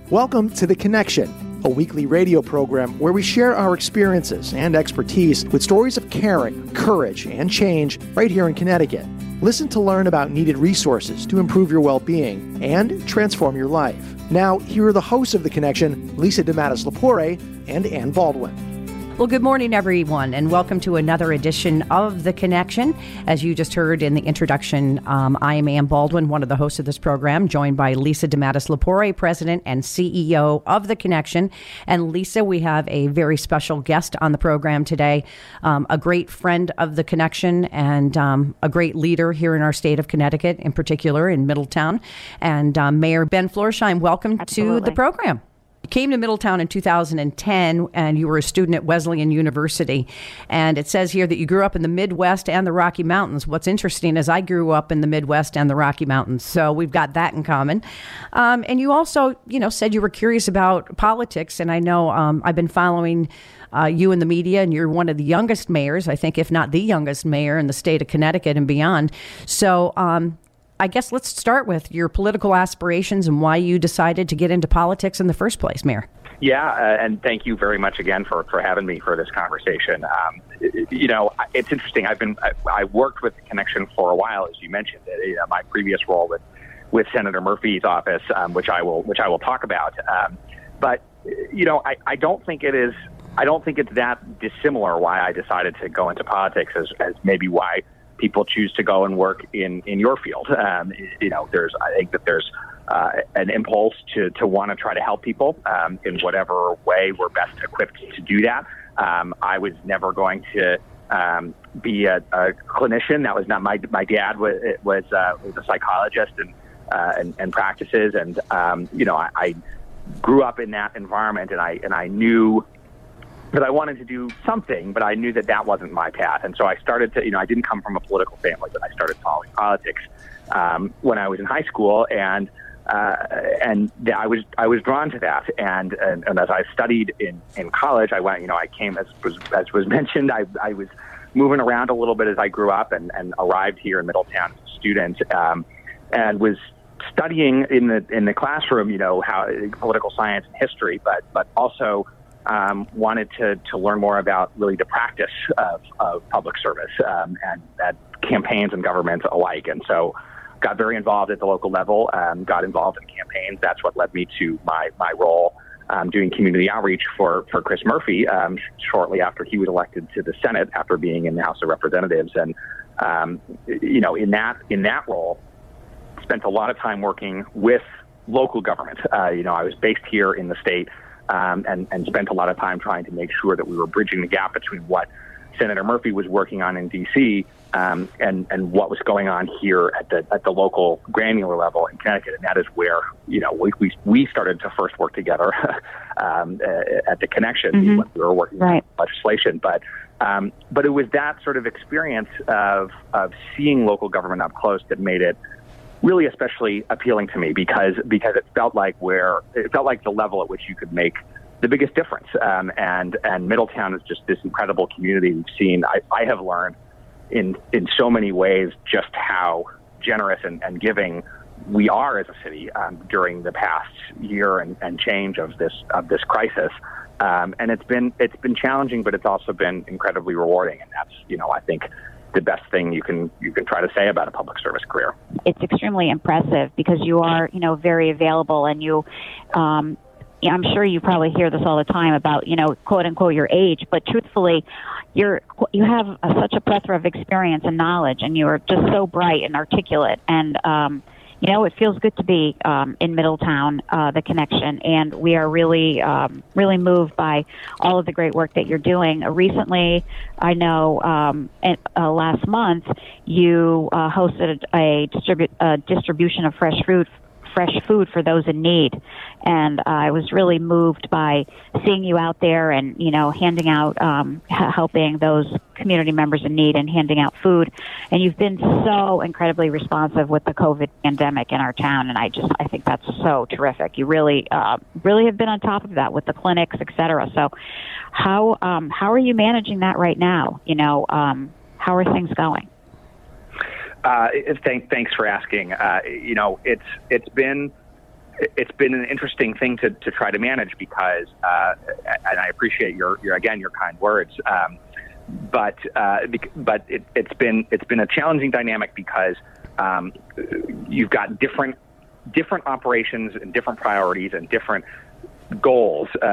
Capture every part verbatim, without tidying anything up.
Welcome to The Connection, a weekly radio program where we share our experiences and expertise with stories of caring, courage, and change right here in Connecticut. Listen to learn about needed resources to improve your well-being and transform your life. Now, here are the hosts of The Connection, Lisa DeMatteis-Lepore and Ann Baldwin. Well, good morning, everyone, and welcome to another edition of The Connection. As you just heard in the introduction, um, I am Ann Baldwin, one of the hosts of this program, joined by Lisa DeMatteis-Lepore, President and C E O of The Connection. And Lisa, we have a very special guest on the program today, um, a great friend of The Connection and um, a great leader here in our state of Connecticut, in particular in Middletown. And um, Mayor Ben Florsheim, welcome Absolutely. to the program. You came to Middletown in two thousand ten, and you were a student at Wesleyan University. And it says here that you grew up in the Midwest and the Rocky Mountains. What's interesting is I grew up in the Midwest and the Rocky Mountains, so we've got that in common. Um, and you also, you know, said you were curious about politics, and I know um, I've been following uh, you in the media, and you're one of the youngest mayors, I think, if not the youngest mayor in the state of Connecticut and beyond. So, um, I guess let's start with your political aspirations and why you decided to get into politics in the first place, Mayor. Yeah, uh, and thank you very much again for, for having me for this conversation. Um, you know, it's interesting. I've been I, I worked with The Connection for a while, as you mentioned. You know, my previous role with, with Senator Murphy's office, um, which I will which I will talk about. Um, but you know, I, I don't think it is. I don't think it's that dissimilar why I decided to go into politics as, as maybe why people choose to go and work in, in your field. Um, you know, there's, I think that there's uh, an impulse to, to want to try to help people um, in whatever way we're best equipped to do that. Um, I was never going to um, be a, a clinician. That was not my, my dad was, was, uh, was a psychologist and, uh, and, and practices. And, um, you know, I, I grew up in that environment, and I, and I knew that I wanted to do something, but I knew that that wasn't my path. And so I started to, you know, I didn't come from a political family, but I started following politics um, when I was in high school, and uh, and I was I was drawn to that. And and, and as I studied in, in college, I went, you know, I came as was as was mentioned, I I was moving around a little bit as I grew up, and, and arrived here in Middletown as a student, um, and was studying in the in the classroom, you know, how political science and history, but but also Um, wanted to, to learn more about really the practice of, of public service um, and at campaigns and government alike. And so got very involved at the local level, um, got involved in campaigns. That's what led me to my, my role um, doing community outreach for, for Chris Murphy um, shortly after he was elected to the Senate after being in the House of Representatives. And, um, you know, in that, in that role, spent a lot of time working with local government. Uh, you know, I was based here in the state, Um, and, and spent a lot of time trying to make sure that we were bridging the gap between what Senator Murphy was working on in D C um, and, and what was going on here at the at the local granular level in Connecticut. And that is where, you know, we we, we started to first work together um, at The Connection mm-hmm. when we were working right. on legislation. But um, but it was that sort of experience of of seeing local government up close that made it really especially appealing to me, because because it felt like where it felt like the level at which you could make the biggest difference. Um, and and Middletown is just this incredible community we've seen. I, I have learned in in so many ways just how generous and, and giving we are as a city um, during the past year and, and change of this of this crisis. Um, and it's been it's been challenging, but it's also been incredibly rewarding. And that's, you know, I think the best thing you can you can try to say about a public service career. It's extremely impressive because you are, you know, very available, and you, um, I'm sure you probably hear this all the time about, you know, quote unquote your age, but truthfully, you're you have a, such a plethora of experience and knowledge, and you are just so bright and articulate, and um, you know, it feels good to be um, in Middletown, uh, The Connection, and we are really, um, really moved by all of the great work that you're doing. Uh, recently, I know um, uh, last month you uh, hosted a distribu- uh, distribution of fresh fruit fresh food for those in need. And uh, I was really moved by seeing you out there and, you know, handing out, um, h- helping those community members in need and handing out food. And you've been so incredibly responsive with the COVID pandemic in our town. And I just, I think that's so terrific. You really, uh, really have been on top of that with the clinics, et cetera. So how, um, how are you managing that right now? You know, um, how are things going? Uh, thank, thanks for asking. Uh, you know, it's it's been it's been an interesting thing to, to try to manage because, uh, and I appreciate your, your again your kind words, um, but uh, but it, it's been it's been a challenging dynamic because um, you've got different different operations and different priorities and different goals uh,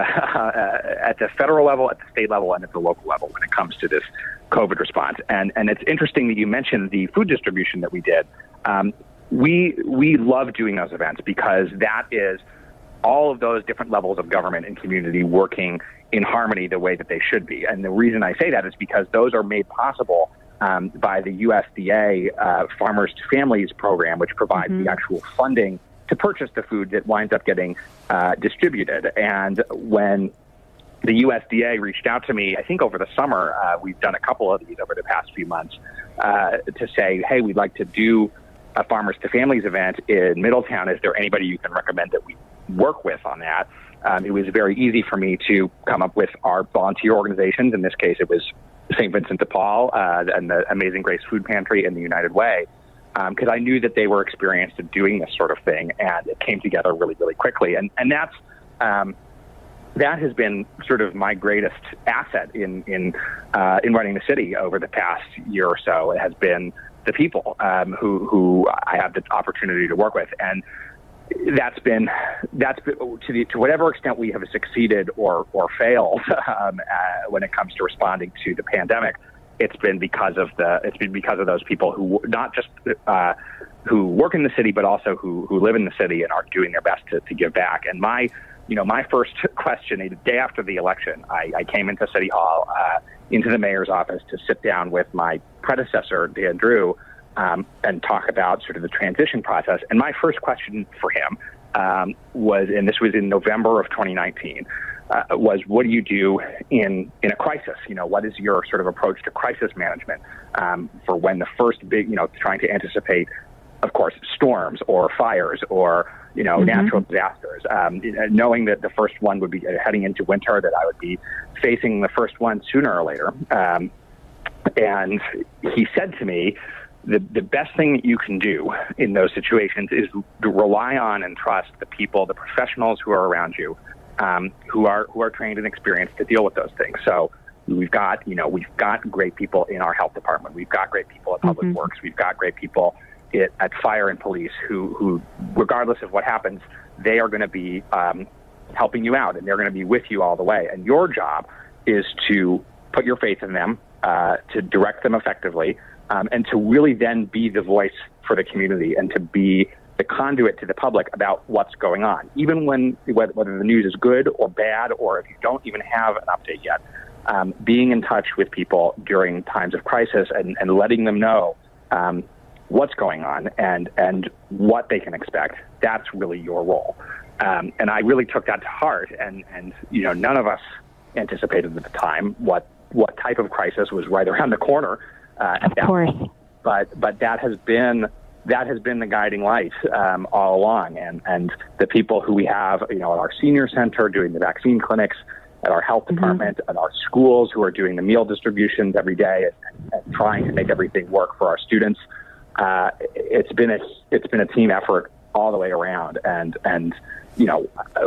at the federal level, at the state level, and at the local level when it comes to this COVID response. And and it's interesting that you mentioned the food distribution that we did. Um, we we love doing those events because that is all of those different levels of government and community working in harmony the way that they should be. And the reason I say that is because those are made possible um, by the U S D A uh, Farmers to Families program, which provides mm-hmm. the actual funding to purchase the food that winds up getting uh, distributed. And when the U S D A reached out to me, I think over the summer, uh, we've done a couple of these over the past few months, uh, to say, hey, we'd like to do a Farmers to Families event in Middletown. Is there anybody you can recommend that we work with on that? Um, it was very easy for me to come up with our volunteer organizations. In this case, it was Saint Vincent de Paul uh, and the Amazing Grace Food Pantry and the United Way, because um, I knew that they were experienced in doing this sort of thing, and it came together really, really quickly. And and that's um, that has been sort of my greatest asset in in uh, in running the city over the past year or so. It has been the people um, who who I have the opportunity to work with, and that's been that's been, to the to whatever extent we have succeeded or or failed um, uh, when it comes to responding to the pandemic. It's been because of the it's been because of those people who not just uh, who work in the city, but also who who live in the city and are doing their best to, to give back. And my you know my first question, the day after the election, I, I came into City Hall, uh, into the mayor's office to sit down with my predecessor, Dan Drew, um, and talk about sort of the transition process. And my first question for him um, was, and this was in November of twenty nineteen, uh, was what do you do in, in a crisis? You know, what is your sort of approach to crisis management um, for when the first big, you know, trying to anticipate, of course, storms or fires or, you know, mm-hmm. natural disasters, um, knowing that the first one would be heading into winter, that I would be facing the first one sooner or later. Um, and he said to me, the, the best thing that you can do in those situations is to rely on and trust the people, the professionals who are around you, um, who are who are trained and experienced to deal with those things. So we've got, you know, we've got great people in our health department. We've got great people at Public mm-hmm. Works. We've got great people It, at fire and police who, who, regardless of what happens, they are going to be um, helping you out, and they're going to be with you all the way. And your job is to put your faith in them, uh, to direct them effectively, um, and to really then be the voice for the community and to be the conduit to the public about what's going on, even when whether, whether the news is good or bad, or if you don't even have an update yet. Um, being in touch with people during times of crisis and, and letting them know um, what's going on and, and what they can expect. That's really your role. Um, and I really took that to heart. And, and, you know, none of us anticipated at the time what, what type of crisis was right around the corner. Uh, of course. But, but that has been, that has been the guiding light um, all along. And, and the people who we have, you know, at our senior center doing the vaccine clinics, at our health department, mm-hmm. at our schools who are doing the meal distributions every day and, and trying to make everything work for our students. Uh, it's been a it's been a team effort all the way around, and and you know,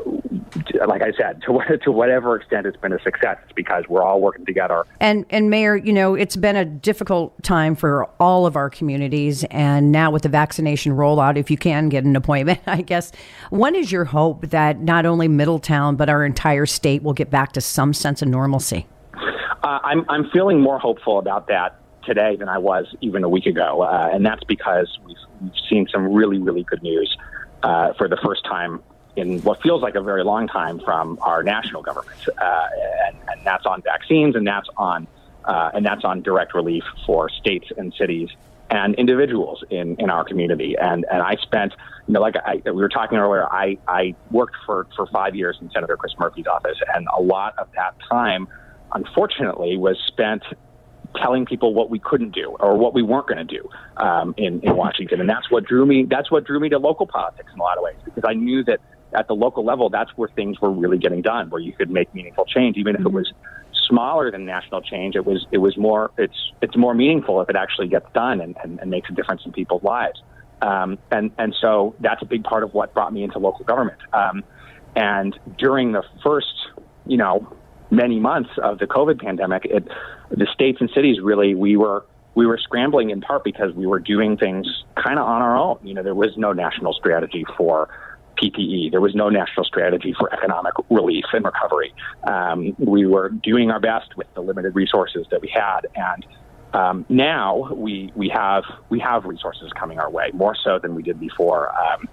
like I said, to what, to whatever extent it's been a success, it's because we're all working together. And and Mayor, you know, it's been a difficult time for all of our communities, and now with the vaccination rollout, if you can get an appointment, I guess, when is your hope that not only Middletown but our entire state will get back to some sense of normalcy? Uh, I'm I'm feeling more hopeful about that today than I was even a week ago, uh, and that's because we've, we've seen some really, really good news uh, for the first time in what feels like a very long time from our national government, uh, and, and that's on vaccines, and that's on uh, and that's on direct relief for states and cities and individuals in, in our community. And and I spent, you know, like I, we were talking earlier, I, I worked for, for five years in Senator Chris Murphy's office, and a lot of that time, unfortunately, was spent telling people what we couldn't do or what we weren't going to do um, in, in Washington. And that's what drew me, that's what drew me to local politics in a lot of ways, because I knew that at the local level, that's where things were really getting done, where you could make meaningful change. Even if it was smaller than national change, it was, it was more, it's, it's more meaningful if it actually gets done and, and, and makes a difference in people's lives. Um, and, and so that's a big part of what brought me into local government. Um, and during the first, you know, many months of the COVID pandemic, it, the states and cities really, we were we were scrambling in part because we were doing things kind of on our own. You know, there was no national strategy for P P E. There was no national strategy for economic relief and recovery. Um, we were doing our best with the limited resources that we had, and um, now we we have we have resources coming our way, more so than we did before. Um,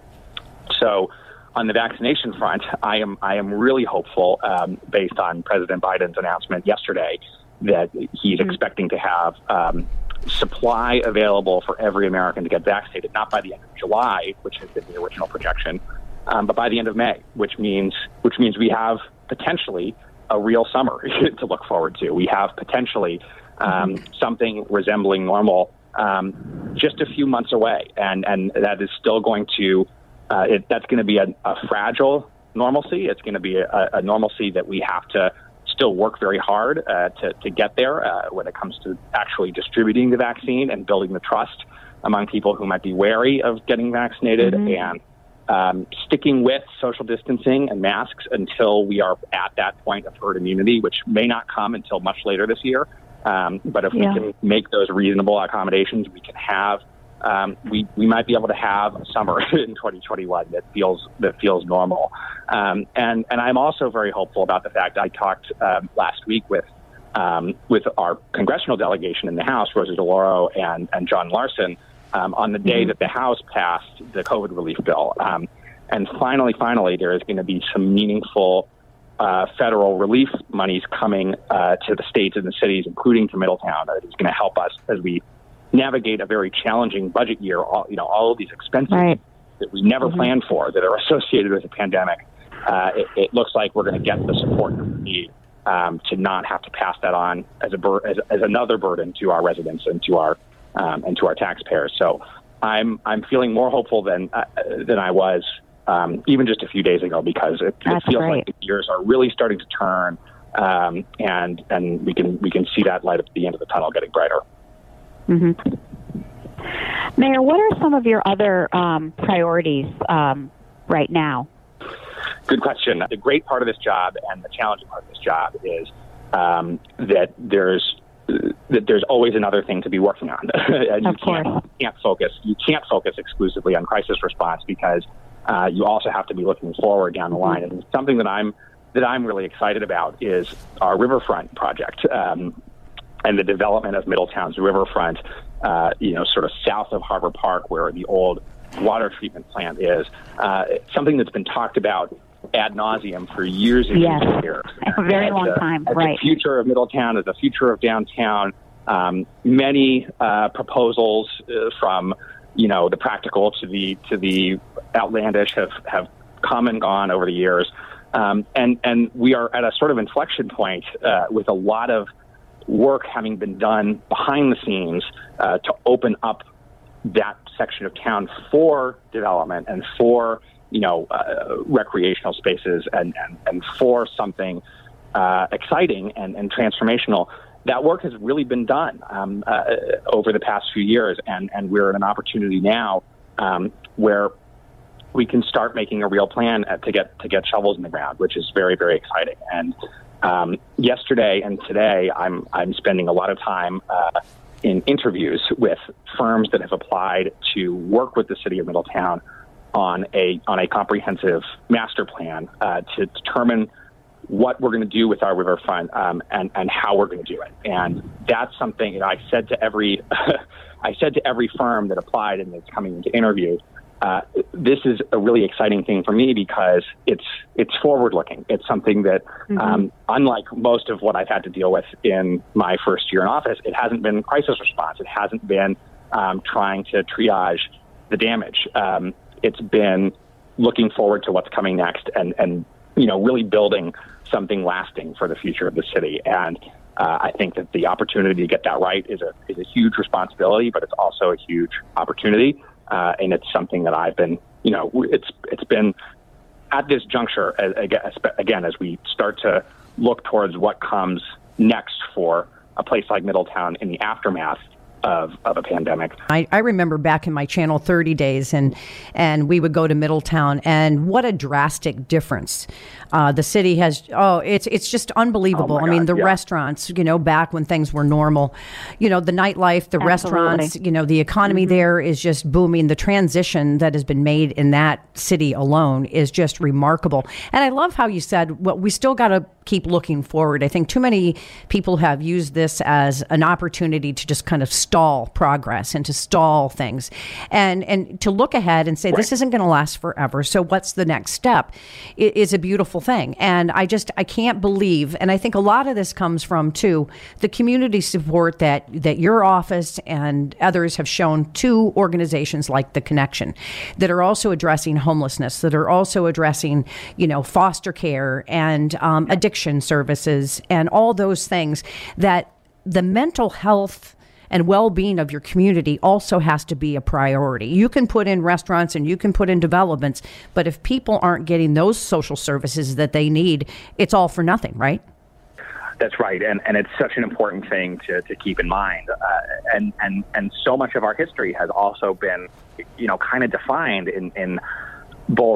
so, on the vaccination front, I am I am really hopeful, um, based on President Biden's announcement yesterday, that he's mm-hmm. expecting to have um, supply available for every American to get vaccinated, not by the end of July, which has been the original projection, um, but by the end of May, which means which means we have potentially a real summer to look forward to. We have potentially um, mm-hmm. something resembling normal um, just a few months away, and and that is still going to uh, it, that's going to be a, a fragile normalcy. It's going to be a, a normalcy that we have to still work very hard uh, to, to get there uh, when it comes to actually distributing the vaccine and building the trust among people who might be wary of getting vaccinated, mm-hmm. and um, sticking with social distancing and masks until we are at that point of herd immunity, which may not come until much later this year. Um, but if yeah. we can make those reasonable accommodations, we can have Um, we, we might be able to have a summer in twenty twenty-one that feels that feels normal. Um, and, and I'm also very hopeful about the fact I talked um, last week with um, with our congressional delegation in the House, Rosa DeLauro and, and John Larson, um, on the day mm-hmm. that the House passed the COVID relief bill. Um, and finally, finally, there is going to be some meaningful uh, federal relief monies coming uh, to the states and the cities, including to Middletown, that is going to help us as we navigate a very challenging budget year. All, you know, all of these expenses right. that we never mm-hmm. planned for that are associated with the pandemic. Uh, it, it looks like we're going to get the support that we need um, to not have to pass that on as a bur- as, as another burden to our residents and to our um, and to our taxpayers. So I'm I'm feeling more hopeful than uh, than I was um, even just a few days ago, because it, it feels great. like the gears are really starting to turn, um, and and we can we can see that light at the end of the tunnel getting brighter. Mm-hmm. Mayor, what are some of your other um, priorities um, right now? Good question. The great part of this job and the challenging part of this job is um, that there's that there's always another thing to be working on. And of you can't, course. can't focus. You can't focus exclusively on crisis response, because uh, you also have to be looking forward down the line. And something that I'm that I'm really excited about is our riverfront project. Um, and the development of Middletown's riverfront, uh, you know, sort of south of Harbor Park, where the old water treatment plant is. Uh, it's something that's been talked about ad nauseum for years and yes. years. A very as long the, time, as right. the future of Middletown, as the future of downtown. Um, many uh, proposals uh, from, you know, the practical to the to the outlandish have, have come and gone over the years. Um, and, and we are at a sort of inflection point uh, with a lot of work having been done behind the scenes uh, to open up that section of town for development and for, you know, uh, recreational spaces and, and, and for something uh, exciting and, and transformational. That work has really been done um, uh, over the past few years, and, and we're in an opportunity now um, where we can start making a real plan to get to get shovels in the ground, which is very, very exciting. And Um, yesterday and today, I'm I'm spending a lot of time uh, in interviews with firms that have applied to work with the city of Middletown on a on a comprehensive master plan uh, to determine what we're going to do with our riverfront um, and and how we're going to do it. And that's something that I said to every I said to every firm that applied and that's coming into interview. Uh, this is a really exciting thing for me because it's it's forward-looking. It's something that, mm-hmm. um, unlike most of what I've had to deal with in my first year in office, it hasn't been crisis response. It hasn't been um, trying to triage the damage. Um, it's been looking forward to what's coming next and, and you know, really building something lasting for the future of the city. And uh, I think that the opportunity to get that right is a is a huge responsibility, but it's also a huge opportunity. Uh, and it's something that I've been, you know, it's it's been at this juncture, again, as we start to look towards what comes next for a place like Middletown in the aftermath, of, of a pandemic. I, I remember back in my Channel thirty days, and and we would go to Middletown, and what a drastic difference. Uh, the city has, oh, it's it's just unbelievable. Oh I mean, God, the yeah. restaurants, you know, back when things were normal, you know, the nightlife, the Absolutely. restaurants, you know, the economy mm-hmm. there is just booming. The transition that has been made in that city alone is just remarkable. And I love how you said, well, we still got to keep looking forward. I think too many people have used this as an opportunity to just kind of stall progress and to stall things, and and to look ahead and say, right. this isn't going to last forever. So what's the next step? It is a beautiful thing. And I just, I can't believe, and I think a lot of this comes from, too, the community support that, that your office and others have shown to organizations like The Connection that are also addressing homelessness, that are also addressing, you know, foster care and um, addiction services and all those things, that the mental health and well-being of your community also has to be a priority. You can put in restaurants and you can put in developments, but if people aren't getting those social services that they need, it's all for nothing, right? That's right, and and it's such an important thing to, to keep in mind. Uh, and and and so much of our history has also been, you know, kind of defined in in both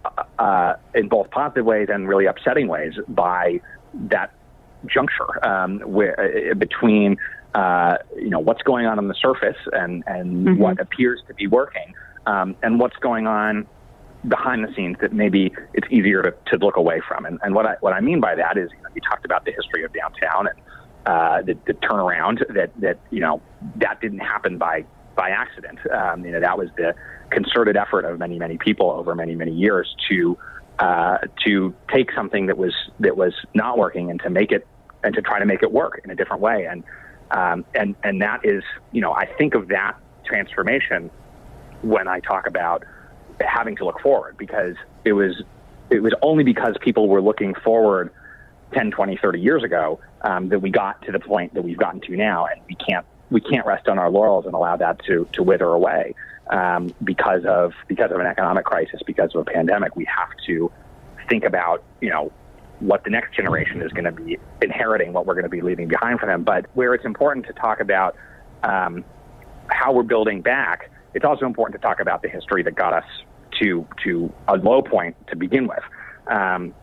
uh, in both positive ways and really upsetting ways by that juncture um, where uh, between. Uh, you know, what's going on on the surface and, and mm-hmm. what appears to be working, um, and what's going on behind the scenes that maybe it's easier to, to look away from. And, and what I what I mean by that is, you know, you talked about the history of downtown and uh, the, the turnaround that, that, you know, that didn't happen by, by accident. Um, you know, that was the concerted effort of many, many people over many, many years to uh, to take something that was that was not working and to make it and to try to make it work in a different way. And Um, and, and that is, you know, I think of that transformation when I talk about having to look forward, because it was, it was only because people were looking forward ten, twenty, thirty years ago um, that we got to the point that we've gotten to now. And we can't, we can't rest on our laurels and allow that to, to wither away um, because of, because of an economic crisis, because of a pandemic. We have to think about, you know, what the next generation is going to be inheriting, what we're going to be leaving behind for them. But where it's important to talk about um, how we're building back, it's also important to talk about the history that got us to to a low point to begin with. Um,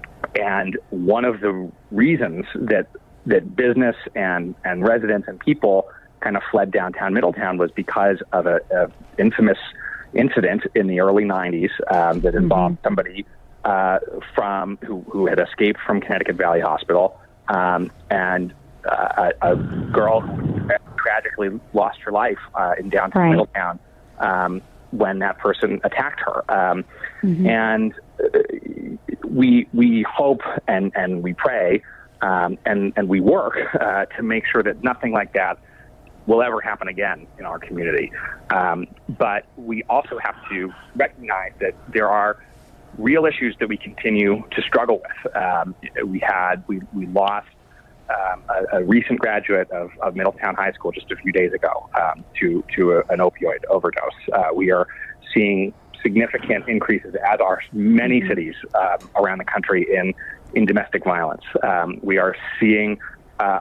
and one of the reasons that that business and, and residents and people kind of fled downtown Middletown was because of a, a infamous incident in the early nineties um, that involved mm-hmm. somebody Uh, from who, who had escaped from Connecticut Valley Hospital, um, and uh, a, a girl who tragically lost her life uh, in downtown right. Middletown um, when that person attacked her. Um, mm-hmm. And uh, we we hope and, and we pray um, and, and we work uh, to make sure that nothing like that will ever happen again in our community. Um, but we also have to recognize that there are real issues that we continue to struggle with. Um, we had, we, we lost um, a, a recent graduate of, of Middletown High School just a few days ago um, to, to a, an opioid overdose. Uh, we are seeing significant increases, as are many cities um, around the country, in, in domestic violence. Um, we are seeing uh,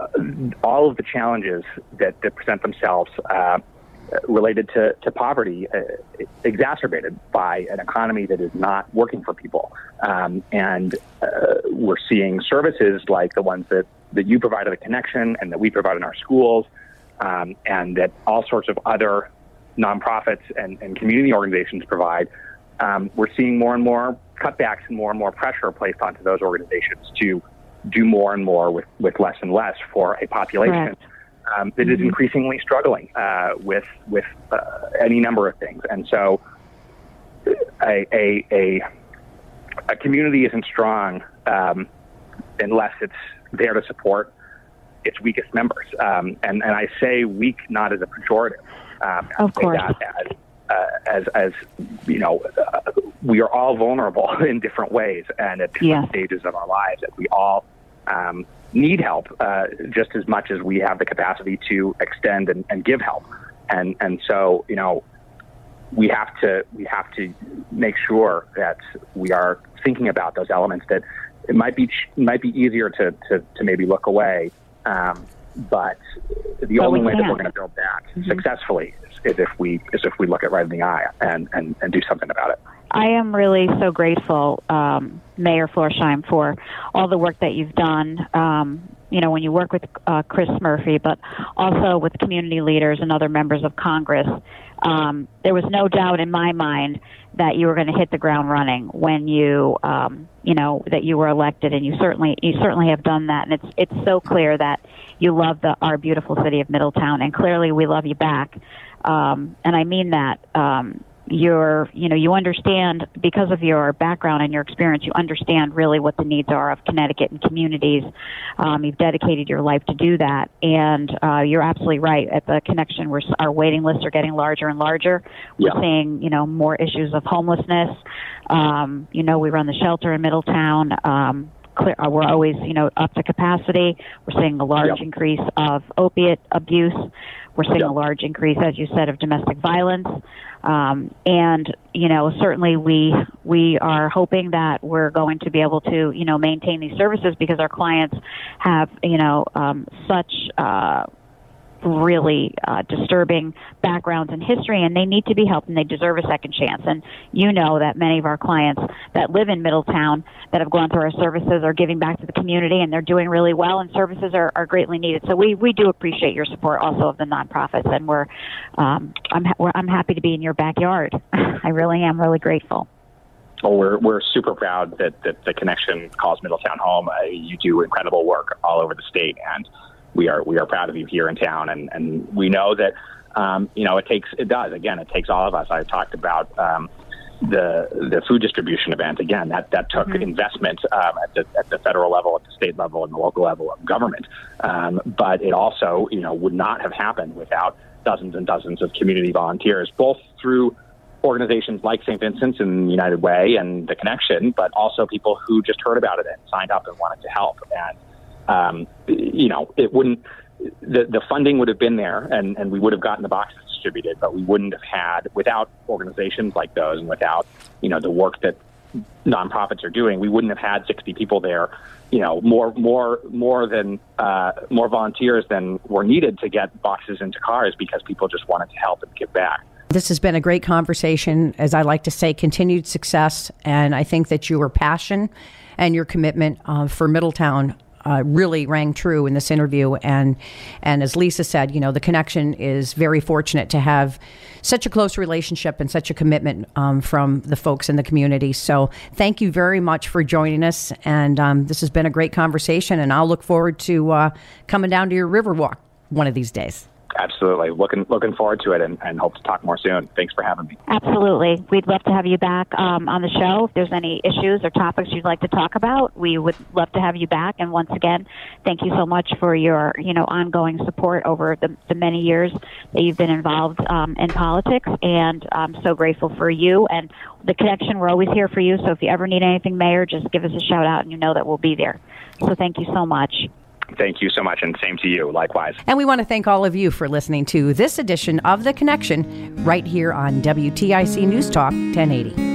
all of the challenges that, that present themselves uh, related to, to poverty, uh, exacerbated by an economy that is not working for people. Um, and uh, we're seeing services like the ones that, that you provide at The Connection and that we provide in our schools, um, and that all sorts of other nonprofits and, and community organizations provide. Um, we're seeing more and more cutbacks and more and more pressure placed onto those organizations to do more and more with, with less and less for a population right. Um, that is increasingly struggling uh, with with uh, any number of things. And so a a, a, a community isn't strong um, unless it's there to support its weakest members. Um, and, and I say weak not as a pejorative. Um, of course. That as, uh, as, as, you know, uh, we are all vulnerable in different ways and at different yeah. stages of our lives, and we all um, need help uh, just as much as we have the capacity to extend and, and give help. And and so, you know, we have to we have to make sure that we are thinking about those elements, that it might be it might be easier to, to, to maybe look away um, but the But only we way that can. we're going to build back Mm-hmm. successfully is, is if we is if we look it right in the eye and, and, and do something about it. I am really so grateful, um, Mayor Florsheim, for all the work that you've done. Um, you know, when you work with uh, Chris Murphy, but also with community leaders and other members of Congress, um, there was no doubt in my mind that you were going to hit the ground running when you, um, you know, that you were elected, and you certainly, you certainly have done that. And it's it's so clear that you love the our beautiful city of Middletown, and clearly we love you back. Um, and I mean that. Um, You're, you know, you understand, because of your background and your experience, you understand really what the needs are of Connecticut and communities. Um, you've dedicated your life to do that, and uh, you're absolutely right. At the Connection, we're, our waiting lists are getting larger and larger. We're Yeah. seeing, you know, more issues of homelessness. Um, you know, we run the shelter in Middletown. Um, clear, uh, we're always, you know, up to capacity. We're seeing a large Yep. increase of opiate abuse. We're seeing Yep. a large increase, as you said, of domestic violence. Um, and, you know, certainly we we are hoping that we're going to be able to, you know, maintain these services, because our clients have, you know, um, such uh, really uh, disturbing backgrounds and history, and they need to be helped, and they deserve a second chance. And you know that many of our clients that live in Middletown that have gone through our services are giving back to the community, and they're doing really well, and services are, are greatly needed. So we, we do appreciate your support also of the nonprofits, and we're um, I'm ha- we're, I'm happy to be in your backyard. I really am really grateful. Well, we're we're super proud that, that the Connection calls Middletown home. Uh, you do incredible work all over the state, and we are we are proud of you here in town. And, and we know that um, you know it takes it does again it takes all of us. I talked about um, the the food distribution event again. That that took Mm-hmm. investment um, at the at the federal level, at the state level, and the local level of government. Um, but it also you know would not have happened without dozens and dozens of community volunteers, both through organizations like Saint Vincent's and United Way and the Connection, but also people who just heard about it and signed up and wanted to help. And, um, you know, it wouldn't, the, the funding would have been there, and, and we would have gotten the boxes distributed, but we wouldn't have had, without organizations like those and without, you know, the work that nonprofits are doing, we wouldn't have had sixty people there, you know, more, more, more than, uh, more volunteers than were needed to get boxes into cars, because people just wanted to help and give back. This has been a great conversation. As I like to say, continued success. And I think that your passion and your commitment uh, for Middletown uh, really rang true in this interview. And and as Lisa said, you know, the Connection is very fortunate to have such a close relationship and such a commitment um, from the folks in the community. So thank you very much for joining us. And um, this has been a great conversation. And I'll look forward to uh, coming down to your Riverwalk one of these days. Absolutely. Looking looking forward to it, and, and hope to talk more soon. Thanks for having me. Absolutely. We'd love to have you back um, on the show. If there's any issues or topics you'd like to talk about, we would love to have you back. And once again, thank you so much for your, you know, ongoing support over the, the many years that you've been involved um, in politics. And I'm so grateful for you and the Connection. We're always here for you. So if you ever need anything, Mayor, just give us a shout out, and you know that we'll be there. So thank you so much. Thank you so much, and same to you. Likewise. And we want to thank all of you for listening to this edition of The Connection right here on W T I C News Talk ten eighty.